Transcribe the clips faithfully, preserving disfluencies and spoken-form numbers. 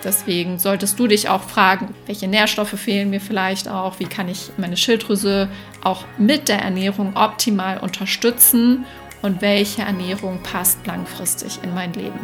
Deswegen solltest du dich auch fragen, welche Nährstoffe fehlen mir vielleicht auch, wie kann ich meine Schilddrüse auch mit der Ernährung optimal unterstützen und welche Ernährung passt langfristig in mein Leben.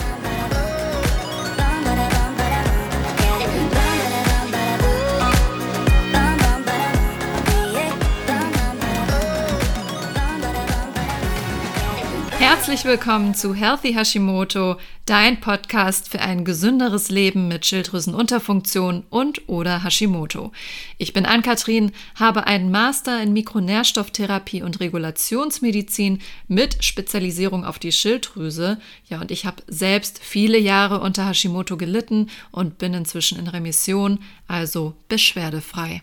Herzlich willkommen zu Healthy Hashimoto, dein Podcast für ein gesünderes Leben mit Schilddrüsenunterfunktion und oder Hashimoto. Ich bin Ann-Kathrin, habe einen Master in Mikronährstofftherapie und Regulationsmedizin mit Spezialisierung auf die Schilddrüse. Ja, und ich habe selbst viele Jahre unter Hashimoto gelitten und bin inzwischen in Remission, also beschwerdefrei.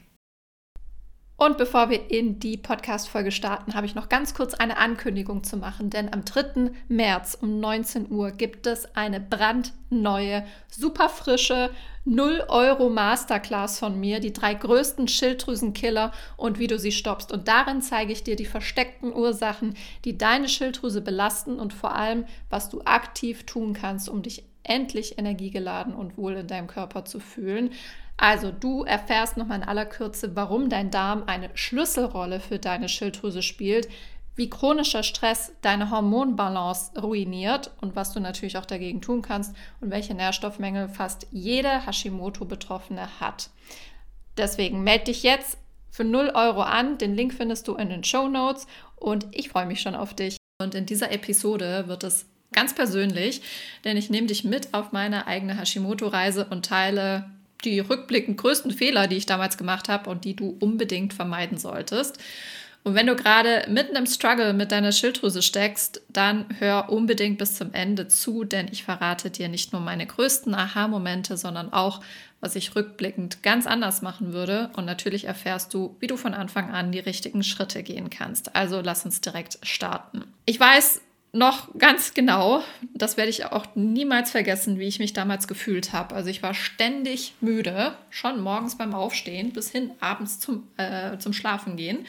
Und bevor wir in die Podcast-Folge starten, habe ich noch ganz kurz eine Ankündigung zu machen, denn am dritten März um neunzehn Uhr gibt es eine brandneue, super frische null Euro Masterclass von mir, die drei größten Schilddrüsenkiller und wie du sie stoppst. Und darin zeige ich dir die versteckten Ursachen, die deine Schilddrüse belasten und vor allem, was du aktiv tun kannst, um dich endlich energiegeladen und wohl in deinem Körper zu fühlen. Also du erfährst nochmal in aller Kürze, warum dein Darm eine Schlüsselrolle für deine Schilddrüse spielt, wie chronischer Stress deine Hormonbalance ruiniert und was du natürlich auch dagegen tun kannst und welche Nährstoffmängel fast jede Hashimoto-Betroffene hat. Deswegen melde dich jetzt für null Euro an, den Link findest du in den Shownotes und ich freue mich schon auf dich. Und in dieser Episode wird es ganz persönlich, denn ich nehme dich mit auf meine eigene Hashimoto-Reise und teile die rückblickend größten Fehler, die ich damals gemacht habe und die du unbedingt vermeiden solltest. Und wenn du gerade mitten im Struggle mit deiner Schilddrüse steckst, dann hör unbedingt bis zum Ende zu, denn ich verrate dir nicht nur meine größten Aha-Momente, sondern auch, was ich rückblickend ganz anders machen würde. Und natürlich erfährst du, wie du von Anfang an die richtigen Schritte gehen kannst. Also lass uns direkt starten. Ich weiß noch ganz genau, das werde ich auch niemals vergessen, wie ich mich damals gefühlt habe. Also ich war ständig müde, schon morgens beim Aufstehen bis hin abends zum, äh, zum Schlafen gehen.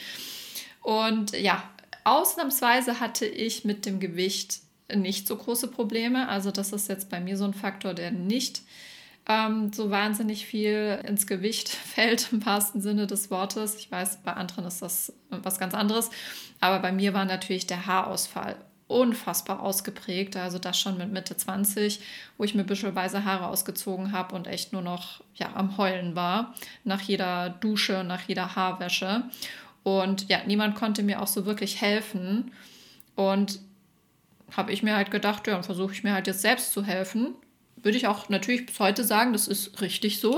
Und ja, ausnahmsweise hatte ich mit dem Gewicht nicht so große Probleme. Also das ist jetzt bei mir so ein Faktor, der nicht ähm, so wahnsinnig viel ins Gewicht fällt, im wahrsten Sinne des Wortes. Ich weiß, bei anderen ist das was ganz anderes. Aber bei mir war natürlich der Haarausfall unfassbar ausgeprägt, also das schon mit Mitte zwanzig, wo ich mir büschelweise Haare ausgezogen habe und echt nur noch ja, am Heulen war, nach jeder Dusche, nach jeder Haarwäsche. Und ja, niemand konnte mir auch so wirklich helfen. Und habe ich mir halt gedacht, ja, dann versuche ich mir halt jetzt selbst zu helfen. Würde ich auch natürlich bis heute sagen, das ist richtig so.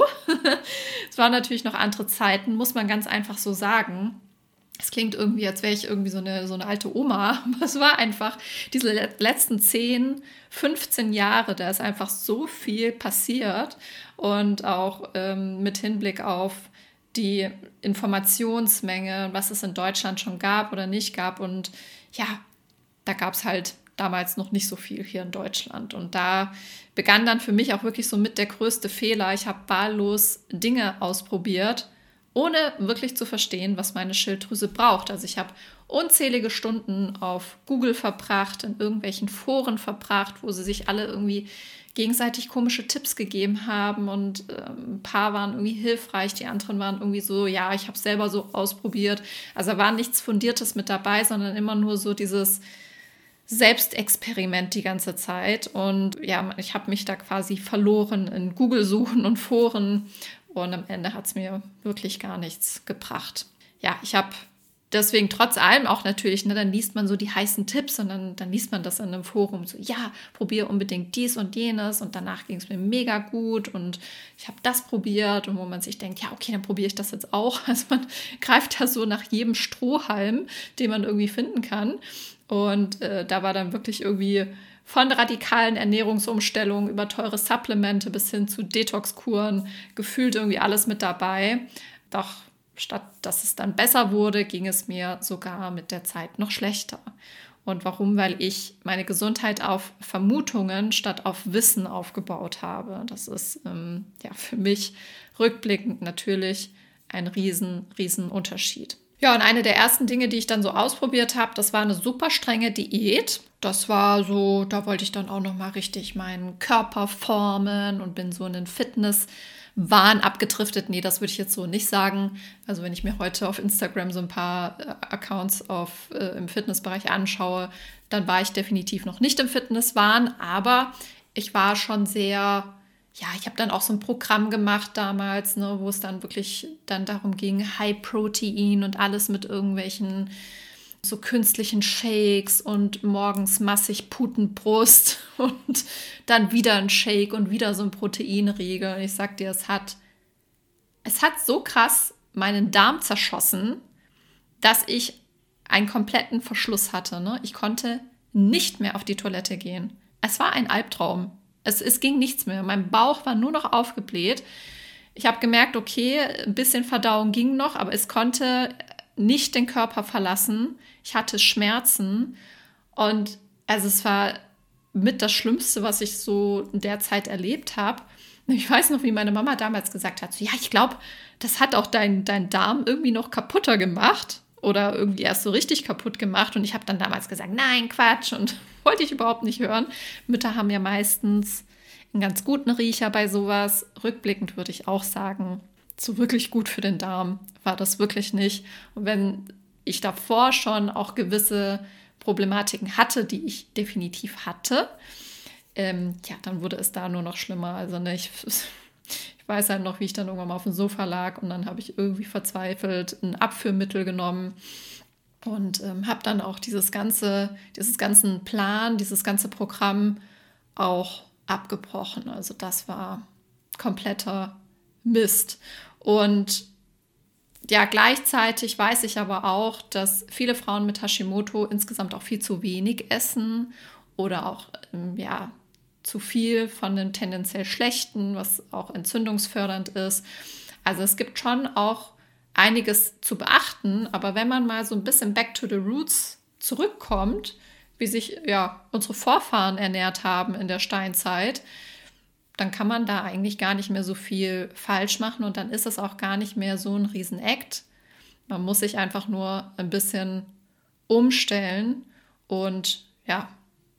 Es waren natürlich noch andere Zeiten, muss man ganz einfach so sagen. Es klingt irgendwie, als wäre ich irgendwie so eine, so eine alte Oma. Aber es war einfach, diese letzten zehn, fünfzehn Jahre, da ist einfach so viel passiert. Und auch ähm, mit Hinblick auf die Informationsmenge, was es in Deutschland schon gab oder nicht gab. Und ja, da gab es halt damals noch nicht so viel hier in Deutschland. Und da begann dann für mich auch wirklich so mit der größte Fehler. Ich habe wahllos Dinge ausprobiert, ohne wirklich zu verstehen, was meine Schilddrüse braucht. Also ich habe unzählige Stunden auf Google verbracht, in irgendwelchen Foren verbracht, wo sie sich alle irgendwie gegenseitig komische Tipps gegeben haben und äh, ein paar waren irgendwie hilfreich, die anderen waren irgendwie so, ja, ich habe es selber so ausprobiert. Also da war nichts Fundiertes mit dabei, sondern immer nur so dieses Selbstexperiment die ganze Zeit. Und ja, ich habe mich da quasi verloren in Google-Suchen und Foren. Und am Ende hat es mir wirklich gar nichts gebracht. Ja, ich habe deswegen trotz allem auch natürlich, ne, dann liest man so die heißen Tipps und dann, dann liest man das in einem Forum so, ja, probiere unbedingt dies und jenes und danach ging es mir mega gut und ich habe das probiert und wo man sich denkt, ja, okay, dann probiere ich das jetzt auch. Also man greift da so nach jedem Strohhalm, den man irgendwie finden kann. Und äh, da war dann wirklich irgendwie von radikalen Ernährungsumstellungen über teure Supplemente bis hin zu Detox-Kuren gefühlt irgendwie alles mit dabei. Doch statt dass es dann besser wurde, ging es mir sogar mit der Zeit noch schlechter. Und warum? Weil ich meine Gesundheit auf Vermutungen statt auf Wissen aufgebaut habe. Das ist ähm, ja für mich rückblickend natürlich ein riesen, riesen Unterschied. Ja, und eine der ersten Dinge, die ich dann so ausprobiert habe, das war eine super strenge Diät. Das war so, da wollte ich dann auch nochmal richtig meinen Körper formen und bin so in den Fitnesswahn abgedriftet. Nee, das würde ich jetzt so nicht sagen. Also wenn ich mir heute auf Instagram so ein paar äh, Accounts auf, äh, im Fitnessbereich anschaue, dann war ich definitiv noch nicht im Fitnesswahn, aber ich war schon sehr... Ja, ich habe dann auch so ein Programm gemacht damals, ne, wo es dann wirklich dann darum ging, High Protein und alles mit irgendwelchen so künstlichen Shakes und morgens massig Putenbrust und dann wieder ein Shake und wieder so ein Proteinriegel. Und ich sag dir, es hat, es hat so krass meinen Darm zerschossen, dass ich einen kompletten Verschluss hatte. Ne? Ich konnte nicht mehr auf die Toilette gehen. Es war ein Albtraum. Es, es ging nichts mehr. Mein Bauch war nur noch aufgebläht. Ich habe gemerkt, okay, ein bisschen Verdauung ging noch, aber es konnte nicht den Körper verlassen. Ich hatte Schmerzen und also es war mit das Schlimmste, was ich so in der Zeit erlebt habe. Ich weiß noch, wie meine Mama damals gesagt hat, so, ja, ich glaube, das hat auch dein, dein Darm irgendwie noch kaputter gemacht oder irgendwie erst so richtig kaputt gemacht. Und ich habe dann damals gesagt, nein, Quatsch, und wollte ich überhaupt nicht hören. Mütter haben ja meistens einen ganz guten Riecher bei sowas. Rückblickend würde ich auch sagen, so wirklich gut für den Darm war das wirklich nicht. Und wenn ich davor schon auch gewisse Problematiken hatte, die ich definitiv hatte, ähm, ja, dann wurde es da nur noch schlimmer. Also ne, ich, ich weiß halt noch, wie ich dann irgendwann mal auf dem Sofa lag und dann habe ich irgendwie verzweifelt ein Abführmittel genommen. Und ähm, habe dann auch dieses ganze, dieses ganzen Plan, dieses ganze Programm auch abgebrochen. Also das war kompletter Mist. Und ja, gleichzeitig weiß ich aber auch, dass viele Frauen mit Hashimoto insgesamt auch viel zu wenig essen oder auch ähm, ja, zu viel von dem tendenziell Schlechten, was auch entzündungsfördernd ist. Also es gibt schon auch einiges zu beachten, aber wenn man mal so ein bisschen back to the roots zurückkommt, wie sich ja unsere Vorfahren ernährt haben in der Steinzeit, dann kann man da eigentlich gar nicht mehr so viel falsch machen und dann ist es auch gar nicht mehr so ein Riesen-Act. Man muss sich einfach nur ein bisschen umstellen und ja,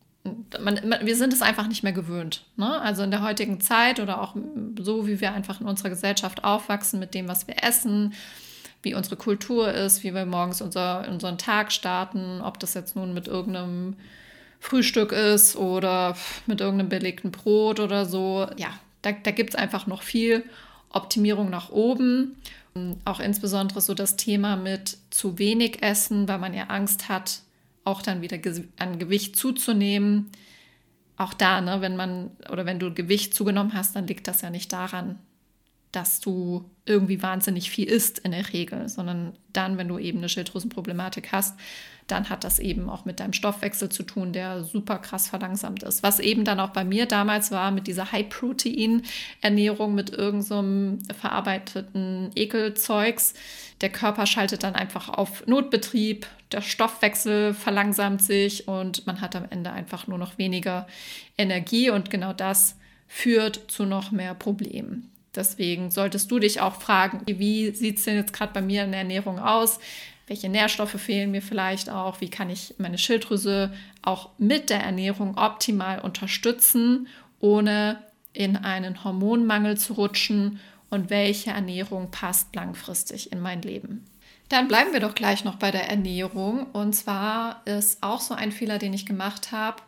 Man, man, wir sind es einfach nicht mehr gewöhnt. Ne? Also in der heutigen Zeit oder auch so, wie wir einfach in unserer Gesellschaft aufwachsen mit dem, was wir essen, wie unsere Kultur ist, wie wir morgens unser, unseren Tag starten, ob das jetzt nun mit irgendeinem Frühstück ist oder mit irgendeinem belegten Brot oder so. Ja, da, da gibt es einfach noch viel Optimierung nach oben. Und auch insbesondere so das Thema mit zu wenig Essen, weil man ja Angst hat, auch dann wieder an Gewicht zuzunehmen. Auch da, ne, wenn man oder wenn du Gewicht zugenommen hast, dann liegt das ja nicht daran, dass du irgendwie wahnsinnig viel isst in der Regel, sondern dann, wenn du eben eine Schilddrüsenproblematik hast, dann hat das eben auch mit deinem Stoffwechsel zu tun, der super krass verlangsamt ist. Was eben dann auch bei mir damals war mit dieser High-Protein-Ernährung, mit irgendeinem so verarbeiteten Ekelzeugs. Der Körper schaltet dann einfach auf Notbetrieb, der Stoffwechsel verlangsamt sich und man hat am Ende einfach nur noch weniger Energie und genau das führt zu noch mehr Problemen. Deswegen solltest du dich auch fragen, wie sieht es denn jetzt gerade bei mir in der Ernährung aus? Welche Nährstoffe fehlen mir vielleicht auch? Wie kann ich meine Schilddrüse auch mit der Ernährung optimal unterstützen, ohne in einen Hormonmangel zu rutschen? Und welche Ernährung passt langfristig in mein Leben? Dann bleiben wir doch gleich noch bei der Ernährung. Und zwar ist auch so ein Fehler, den ich gemacht habe,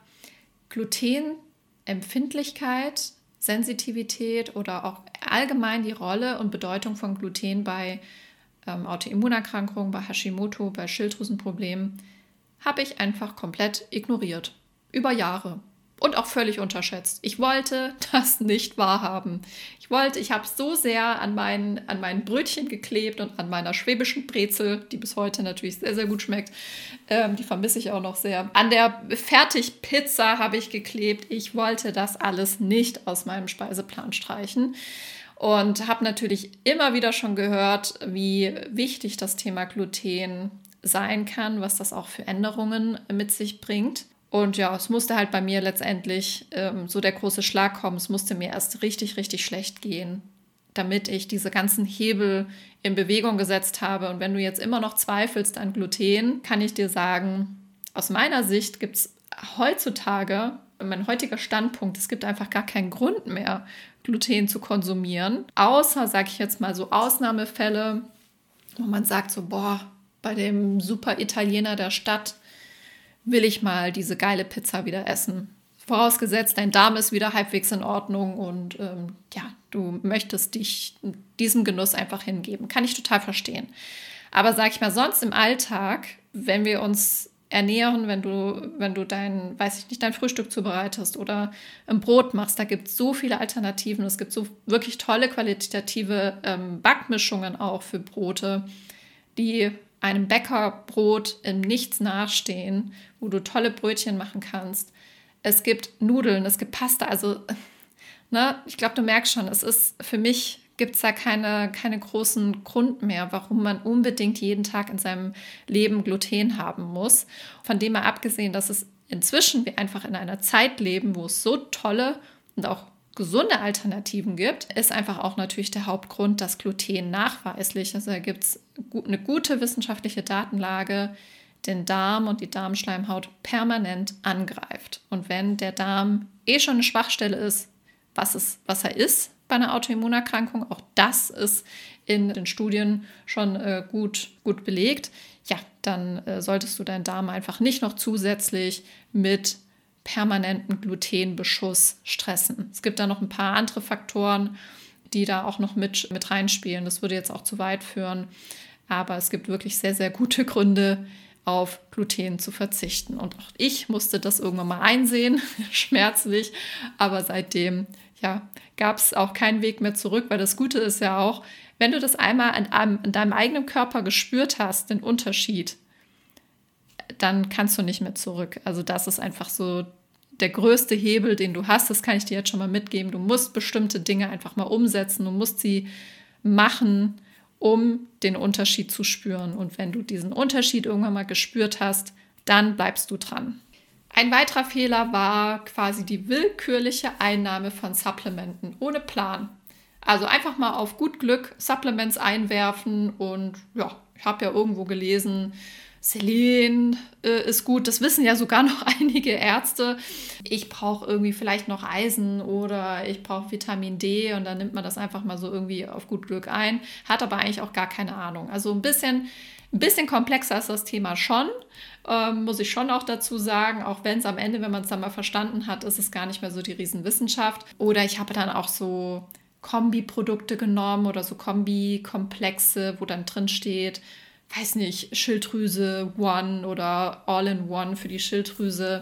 Glutenempfindlichkeit, Sensitivität oder auch allgemein die Rolle und Bedeutung von Gluten bei ähm, Autoimmunerkrankungen, bei Hashimoto, bei Schilddrüsenproblemen, habe ich einfach komplett ignoriert. Über Jahre. Und auch völlig unterschätzt. Ich wollte das nicht wahrhaben. Ich wollte, ich habe so sehr an meinen, an meinen Brötchen geklebt und an meiner schwäbischen Brezel, die bis heute natürlich sehr, sehr gut schmeckt. Ähm, die vermisse ich auch noch sehr. An der Fertigpizza habe ich geklebt. Ich wollte das alles nicht aus meinem Speiseplan streichen. Und habe natürlich immer wieder schon gehört, wie wichtig das Thema Gluten sein kann, was das auch für Änderungen mit sich bringt. Und ja, es musste halt bei mir letztendlich ähm, so der große Schlag kommen. Es musste mir erst richtig, richtig schlecht gehen, damit ich diese ganzen Hebel in Bewegung gesetzt habe. Und wenn du jetzt immer noch zweifelst an Gluten, kann ich dir sagen, aus meiner Sicht gibt es heutzutage, mein heutiger Standpunkt, es gibt einfach gar keinen Grund mehr, Gluten zu konsumieren. Außer, sage ich jetzt mal so, Ausnahmefälle, wo man sagt so, boah, bei dem super Italiener der Stadt will ich mal diese geile Pizza wieder essen. Vorausgesetzt, dein Darm ist wieder halbwegs in Ordnung und ähm, ja, du möchtest dich diesem Genuss einfach hingeben. Kann ich total verstehen. Aber sag ich mal, sonst im Alltag, wenn wir uns ernähren, wenn du, wenn du dein, weiß ich nicht, dein Frühstück zubereitest oder ein Brot machst, da gibt es so viele Alternativen. Es gibt so wirklich tolle qualitative ähm, Backmischungen auch für Brote, die einem Bäckerbrot im Nichts nachstehen, wo du tolle Brötchen machen kannst. Es gibt Nudeln, es gibt Pasta, also ne, ich glaube, du merkst schon, es ist für mich, gibt es da keine, keine großen Grund mehr, warum man unbedingt jeden Tag in seinem Leben Gluten haben muss. Von dem mal abgesehen, dass es inzwischen wir einfach in einer Zeit leben, wo es so tolle und auch gesunde Alternativen gibt, ist einfach auch natürlich der Hauptgrund, dass Gluten nachweislich, also da gibt es eine gute wissenschaftliche Datenlage, den Darm und die Darmschleimhaut permanent angreift. Und wenn der Darm eh schon eine Schwachstelle ist, was, es, was er ist bei einer Autoimmunerkrankung, auch das ist in den Studien schon äh, gut, gut belegt, ja, dann äh, solltest du deinen Darm einfach nicht noch zusätzlich mit permanenten Glutenbeschuss stressen. Es gibt da noch ein paar andere Faktoren, die da auch noch mit, mit reinspielen. Das würde jetzt auch zu weit führen, aber es gibt wirklich sehr, sehr gute Gründe, auf Gluten zu verzichten. Und auch ich musste das irgendwann mal einsehen, schmerzlich, aber seitdem ja, gab es auch keinen Weg mehr zurück, weil das Gute ist ja auch, wenn du das einmal in, einem, in deinem eigenen Körper gespürt hast, den Unterschied, dann kannst du nicht mehr zurück. Also das ist einfach so der größte Hebel, den du hast. Das kann ich dir jetzt schon mal mitgeben. Du musst bestimmte Dinge einfach mal umsetzen. Du musst sie machen, um den Unterschied zu spüren. Und wenn du diesen Unterschied irgendwann mal gespürt hast, dann bleibst du dran. Ein weiterer Fehler war quasi die willkürliche Einnahme von Supplementen ohne Plan. Also einfach mal auf gut Glück Supplements einwerfen und ja, ich habe ja irgendwo gelesen, Selen äh, ist gut, das wissen ja sogar noch einige Ärzte. Ich brauche irgendwie vielleicht noch Eisen oder ich brauche Vitamin D und dann nimmt man das einfach mal so irgendwie auf gut Glück ein, hat aber eigentlich auch gar keine Ahnung. Also ein bisschen, ein bisschen komplexer ist das Thema schon, ähm, muss ich schon auch dazu sagen, auch wenn es am Ende, wenn man es dann mal verstanden hat, ist es gar nicht mehr so die Riesenwissenschaft. Oder ich habe dann auch so Kombiprodukte genommen oder so Kombikomplexe, wo dann drin steht, weiß nicht, Schilddrüse One oder All-in-One für die Schilddrüse.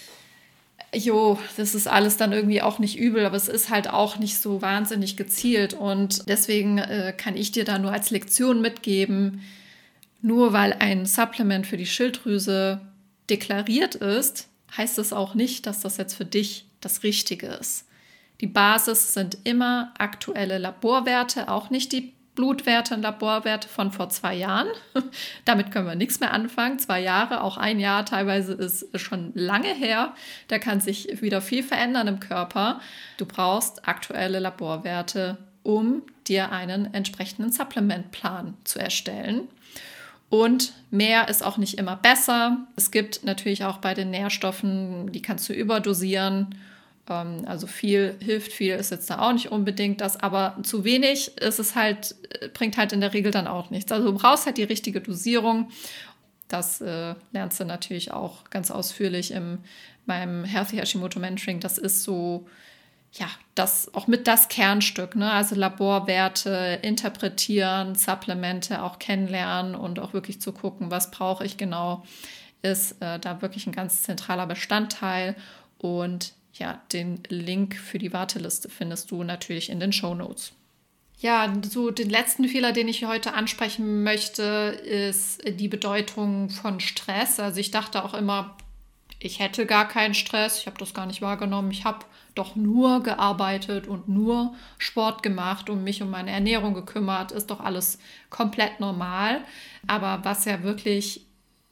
Jo, das ist alles dann irgendwie auch nicht übel, aber es ist halt auch nicht so wahnsinnig gezielt. Und deswegen äh, kann ich dir da nur als Lektion mitgeben, nur weil ein Supplement für die Schilddrüse deklariert ist, heißt es auch nicht, dass das jetzt für dich das Richtige ist. Die Basis sind immer aktuelle Laborwerte, auch nicht die Blutwerte und Laborwerte von vor zwei Jahren. Damit können wir nichts mehr anfangen. Zwei Jahre, auch ein Jahr teilweise ist schon lange her. Da kann sich wieder viel verändern im Körper. Du brauchst aktuelle Laborwerte, um dir einen entsprechenden Supplementplan zu erstellen. Und mehr ist auch nicht immer besser. Es gibt natürlich auch bei den Nährstoffen, die kannst du überdosieren. Also viel hilft, viel ist jetzt da auch nicht unbedingt das, aber zu wenig ist es halt, bringt halt in der Regel dann auch nichts. Also du brauchst halt die richtige Dosierung. Das äh, lernst du natürlich auch ganz ausführlich in meinem Healthy Hashimoto Mentoring. Das ist so, ja, das auch mit das Kernstück, ne? Also Laborwerte interpretieren, Supplemente auch kennenlernen und auch wirklich zu gucken, was brauche ich genau, ist äh, da wirklich ein ganz zentraler Bestandteil. Und ja, den Link für die Warteliste findest du natürlich in den Shownotes. Ja, so den letzten Fehler, den ich heute ansprechen möchte, ist die Bedeutung von Stress. Also ich dachte auch immer, ich hätte gar keinen Stress, ich habe das gar nicht wahrgenommen. Ich habe doch nur gearbeitet und nur Sport gemacht und mich um meine Ernährung gekümmert. Ist doch alles komplett normal. Aber was ja wirklich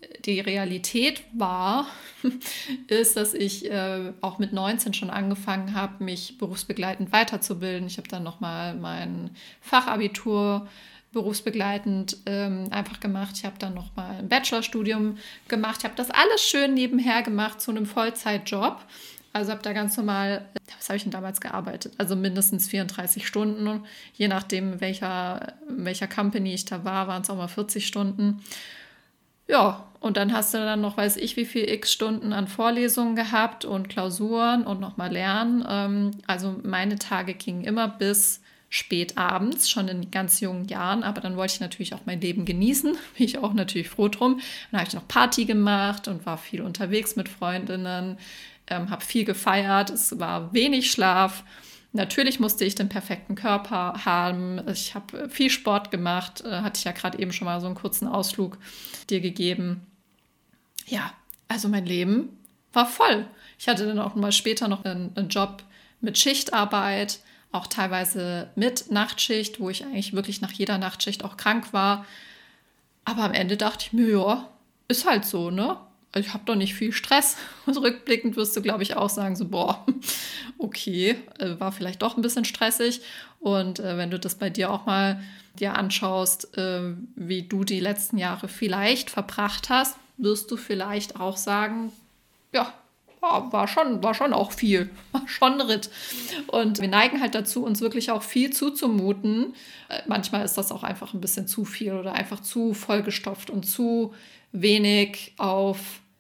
die Realität war, ist, dass ich äh, auch mit neunzehn schon angefangen habe, mich berufsbegleitend weiterzubilden. Ich habe dann nochmal mein Fachabitur berufsbegleitend ähm, einfach gemacht. Ich habe dann nochmal ein Bachelorstudium gemacht. Ich habe das alles schön nebenher gemacht zu einem Vollzeitjob. Also habe da ganz normal, was habe ich denn damals gearbeitet? Also mindestens vierunddreißig Stunden. Je nachdem, welcher, welcher Company ich da war, waren es auch mal vierzig Stunden. Ja, und dann hast du dann noch, weiß ich, wie viel x Stunden an Vorlesungen gehabt und Klausuren und nochmal Lernen. Ähm, also meine Tage gingen immer bis spät abends, schon in ganz jungen Jahren. Aber dann wollte ich natürlich auch mein Leben genießen. Bin ich auch natürlich froh drum. Dann habe ich noch Party gemacht und war viel unterwegs mit Freundinnen, ähm, habe viel gefeiert. Es war wenig Schlaf. Natürlich musste ich den perfekten Körper haben. Ich habe viel Sport gemacht. Äh, hatte ich ja gerade eben schon mal so einen kurzen Ausflug dir gegeben. Ja, also mein Leben war voll. Ich hatte dann auch mal später noch einen, einen Job mit Schichtarbeit, auch teilweise mit Nachtschicht, wo ich eigentlich wirklich nach jeder Nachtschicht auch krank war. Aber am Ende dachte ich mir, ja, ist halt so, ne? Ich habe doch nicht viel Stress. Und rückblickend wirst du, glaube ich, auch sagen, so, boah, okay, äh, war vielleicht doch ein bisschen stressig. Und äh, wenn du das bei dir auch mal dir anschaust, äh, wie du die letzten Jahre vielleicht verbracht hast, wirst du vielleicht auch sagen, ja, war, war, schon, war schon auch viel, war schon ein Ritt. Und wir neigen halt dazu, uns wirklich auch viel zuzumuten. Äh, manchmal ist das auch einfach ein bisschen zu viel oder einfach zu vollgestopft und zu wenig auf,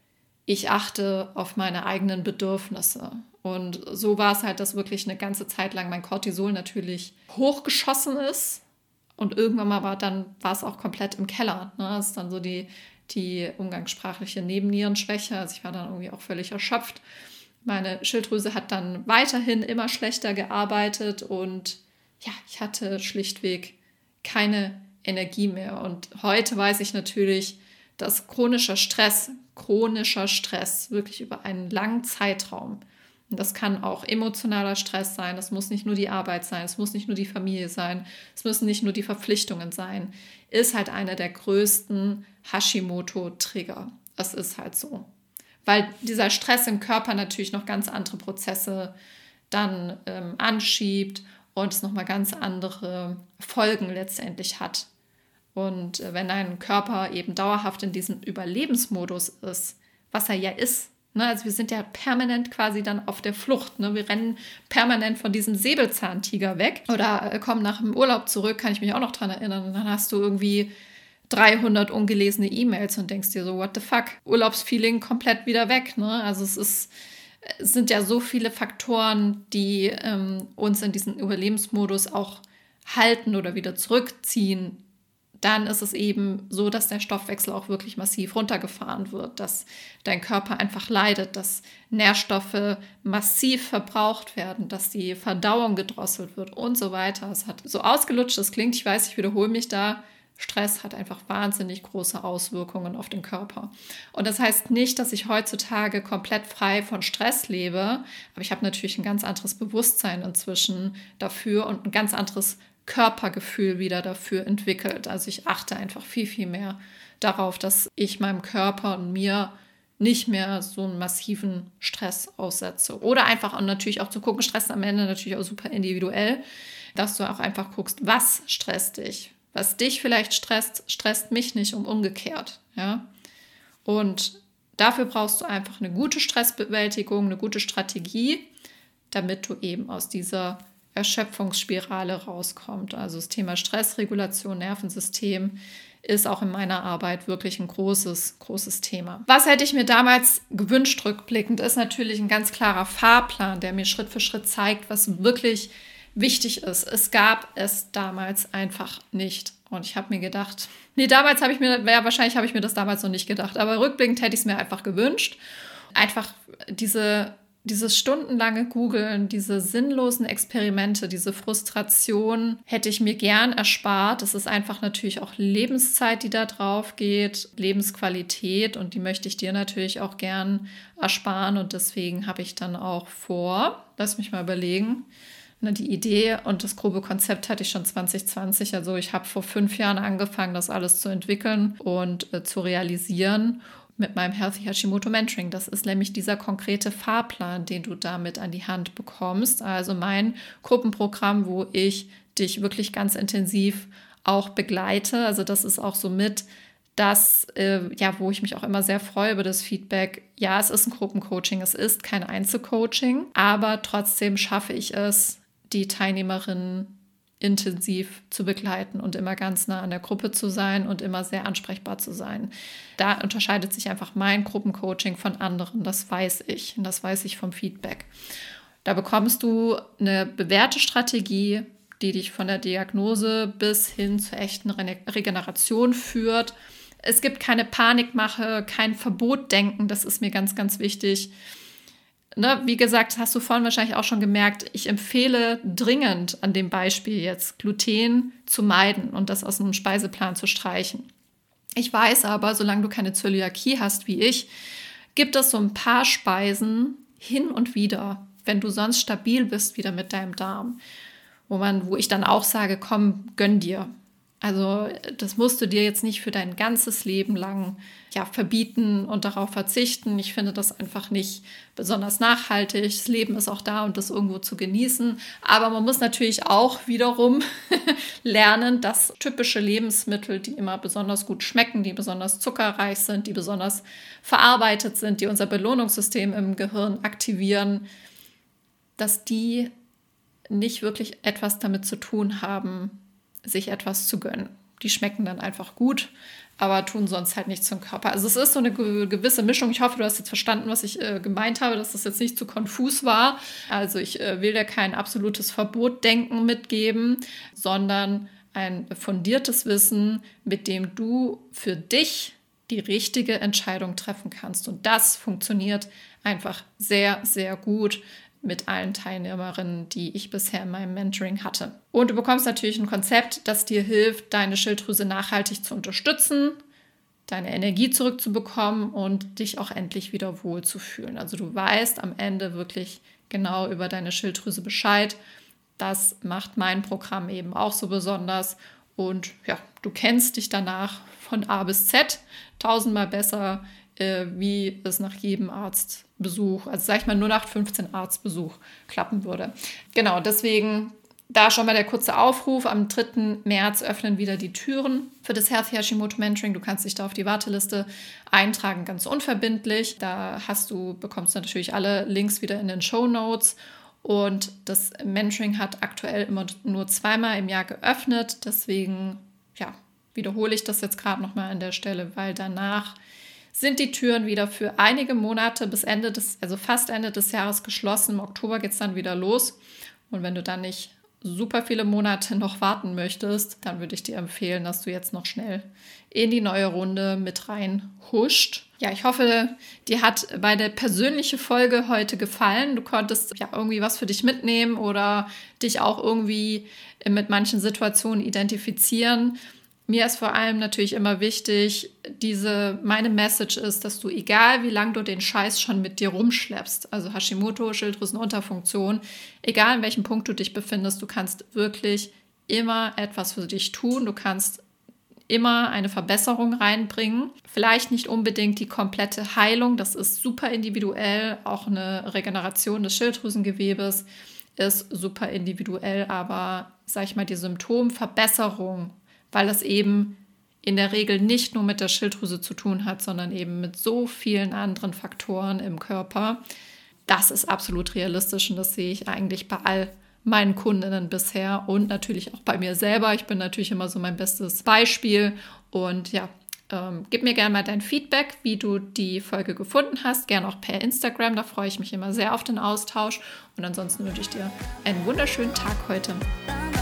ich achte auf meine eigenen Bedürfnisse. Und so war es halt, dass wirklich eine ganze Zeit lang mein Cortisol natürlich hochgeschossen ist. Und irgendwann mal war dann war es auch komplett im Keller. Ne? Das ist dann so die, die umgangssprachliche Nebennierenschwäche. Also ich war dann irgendwie auch völlig erschöpft. Meine Schilddrüse hat dann weiterhin immer schlechter gearbeitet und ja, ich hatte schlichtweg keine Energie mehr. Und heute weiß ich natürlich, dass chronischer Stress, chronischer Stress wirklich über einen langen Zeitraum, und das kann auch emotionaler Stress sein, das muss nicht nur die Arbeit sein, es muss nicht nur die Familie sein, es müssen nicht nur die Verpflichtungen sein, ist halt einer der größten Hashimoto-Trigger. Das ist halt so. Weil dieser Stress im Körper natürlich noch ganz andere Prozesse dann ähm, anschiebt und es nochmal ganz andere Folgen letztendlich hat. Und äh, wenn dein Körper eben dauerhaft in diesem Überlebensmodus ist, was er ja ist, ne? Also wir sind ja permanent quasi dann auf der Flucht. Ne? Wir rennen permanent von diesem Säbelzahntiger weg oder äh, kommen nach dem Urlaub zurück, kann ich mich auch noch dran erinnern. Und dann hast du irgendwie dreihundert ungelesene E-Mails und denkst dir so, what the fuck? Urlaubsfeeling komplett wieder weg. Ne? Also es ist, es sind ja so viele Faktoren, die ähm, uns in diesen Überlebensmodus auch halten oder wieder zurückziehen. Dann ist es eben so, dass der Stoffwechsel auch wirklich massiv runtergefahren wird, dass dein Körper einfach leidet, dass Nährstoffe massiv verbraucht werden, dass die Verdauung gedrosselt wird und so weiter. Es hat so ausgelutscht, das klingt, ich weiß, ich wiederhole mich da, Stress hat einfach wahnsinnig große Auswirkungen auf den Körper. Und das heißt nicht, dass ich heutzutage komplett frei von Stress lebe, aber ich habe natürlich ein ganz anderes Bewusstsein inzwischen dafür und ein ganz anderes Körpergefühl wieder dafür entwickelt. Also ich achte einfach viel, viel mehr darauf, dass ich meinem Körper und mir nicht mehr so einen massiven Stress aussetze. Oder einfach und natürlich auch zu gucken, Stress am Ende natürlich auch super individuell, dass du auch einfach guckst, was stresst dich? Was dich vielleicht stresst, stresst mich nicht und umgekehrt. Ja? Und dafür brauchst du einfach eine gute Stressbewältigung, eine gute Strategie, damit du eben aus dieser Erschöpfungsspirale rauskommt. Also das Thema Stressregulation, Nervensystem ist auch in meiner Arbeit wirklich ein großes, großes Thema. Was hätte ich mir damals gewünscht rückblickend, ist natürlich ein ganz klarer Fahrplan, der mir Schritt für Schritt zeigt, was wirklich wichtig ist. Es gab es damals einfach nicht. Und ich habe mir gedacht, nee, damals habe ich mir, ja, wahrscheinlich habe ich mir das damals noch nicht gedacht, aber rückblickend hätte ich es mir einfach gewünscht. Einfach diese Dieses stundenlange Googeln, diese sinnlosen Experimente, diese Frustration hätte ich mir gern erspart. Das ist einfach natürlich auch Lebenszeit, die da drauf geht, Lebensqualität und die möchte ich dir natürlich auch gern ersparen und deswegen habe ich dann auch vor, lass mich mal überlegen, Ne, die Idee und das grobe Konzept hatte ich schon zwanzig zwanzig. Also ich habe vor fünf Jahren angefangen, das alles zu entwickeln und äh, zu realisieren mit meinem Healthy Hashimoto Mentoring. Das ist nämlich dieser konkrete Fahrplan, den du damit an die Hand bekommst. Also mein Gruppenprogramm, wo ich dich wirklich ganz intensiv auch begleite. Also das ist auch so mit das, äh, ja, wo ich mich auch immer sehr freue über das Feedback. Ja, es ist ein Gruppencoaching, es ist kein Einzelcoaching, aber trotzdem schaffe ich es, die Teilnehmerinnen intensiv zu begleiten und immer ganz nah an der Gruppe zu sein und immer sehr ansprechbar zu sein. Da unterscheidet sich einfach mein Gruppencoaching von anderen, das weiß ich und das weiß ich vom Feedback. Da bekommst du eine bewährte Strategie, die dich von der Diagnose bis hin zur echten Re- Regeneration führt. Es gibt keine Panikmache, kein Verbotdenken, das ist mir ganz, ganz wichtig. Ne, wie gesagt, das hast du vorhin wahrscheinlich auch schon gemerkt, ich empfehle dringend an dem Beispiel jetzt Gluten zu meiden und das aus einem Speiseplan zu streichen. Ich weiß aber, solange du keine Zöliakie hast wie ich, gibt es so ein paar Speisen hin und wieder, wenn du sonst stabil bist wieder mit deinem Darm, wo man, wo ich dann auch sage, komm, gönn dir. Also das musst du dir jetzt nicht für dein ganzes Leben lang ja, verbieten und darauf verzichten. Ich finde das einfach nicht besonders nachhaltig. Das Leben ist auch da, um das irgendwo zu genießen. Aber man muss natürlich auch wiederum lernen, dass typische Lebensmittel, die immer besonders gut schmecken, die besonders zuckerreich sind, die besonders verarbeitet sind, die unser Belohnungssystem im Gehirn aktivieren, dass die nicht wirklich etwas damit zu tun haben, sich etwas zu gönnen. Die schmecken dann einfach gut, aber tun sonst halt nichts zum Körper. Also es ist so eine gewisse Mischung. Ich hoffe, du hast jetzt verstanden, was ich äh, gemeint habe, dass das jetzt nicht zu konfus war. Also ich äh, will dir kein absolutes Verbotdenken mitgeben, sondern ein fundiertes Wissen, mit dem du für dich die richtige Entscheidung treffen kannst. Und das funktioniert einfach sehr, sehr gut mit allen Teilnehmerinnen, die ich bisher in meinem Mentoring hatte. Und du bekommst natürlich ein Konzept, das dir hilft, deine Schilddrüse nachhaltig zu unterstützen, deine Energie zurückzubekommen und dich auch endlich wieder wohlzufühlen. Also du weißt am Ende wirklich genau über deine Schilddrüse Bescheid. Das macht mein Programm eben auch so besonders. Und ja, du kennst dich danach von A bis Z tausendmal besser, äh, wie es nach jedem Arztbesuch, also sag ich mal null acht fünfzehn Arztbesuch klappen würde. Genau, deswegen da schon mal der kurze Aufruf. Am dritten März öffnen wieder die Türen für das Healthy Hashimoto Mentoring. Du kannst dich da auf die Warteliste eintragen, ganz unverbindlich. Da hast du, bekommst du natürlich alle Links wieder in den Shownotes. Und das Mentoring hat aktuell immer nur zweimal im Jahr geöffnet. Deswegen ja, wiederhole ich das jetzt gerade nochmal an der Stelle, weil danach sind die Türen wieder für einige Monate bis Ende des, also fast Ende des Jahres geschlossen. Im Oktober geht es dann wieder los. Und wenn du dann nicht super viele Monate noch warten möchtest, dann würde ich dir empfehlen, dass du jetzt noch schnell in die neue Runde mit rein huscht. Ja, ich hoffe, dir hat meine persönliche Folge heute gefallen. Du konntest ja irgendwie was für dich mitnehmen oder dich auch irgendwie mit manchen Situationen identifizieren. Mir ist vor allem natürlich immer wichtig, diese, meine Message ist, dass du, egal wie lange du den Scheiß schon mit dir rumschleppst, also Hashimoto, Schilddrüsenunterfunktion, egal in welchem Punkt du dich befindest, du kannst wirklich immer etwas für dich tun. Du kannst immer eine Verbesserung reinbringen. Vielleicht nicht unbedingt die komplette Heilung, das ist super individuell. Auch eine Regeneration des Schilddrüsengewebes ist super individuell, aber, sag ich mal, die Symptomverbesserung, weil das eben in der Regel nicht nur mit der Schilddrüse zu tun hat, sondern eben mit so vielen anderen Faktoren im Körper. Das ist absolut realistisch und das sehe ich eigentlich bei all meinen Kundinnen bisher und natürlich auch bei mir selber. Ich bin natürlich immer so mein bestes Beispiel und ja, ähm, gib mir gerne mal dein Feedback, wie du die Folge gefunden hast, gerne auch per Instagram, da freue ich mich immer sehr auf den Austausch und ansonsten wünsche ich dir einen wunderschönen Tag heute.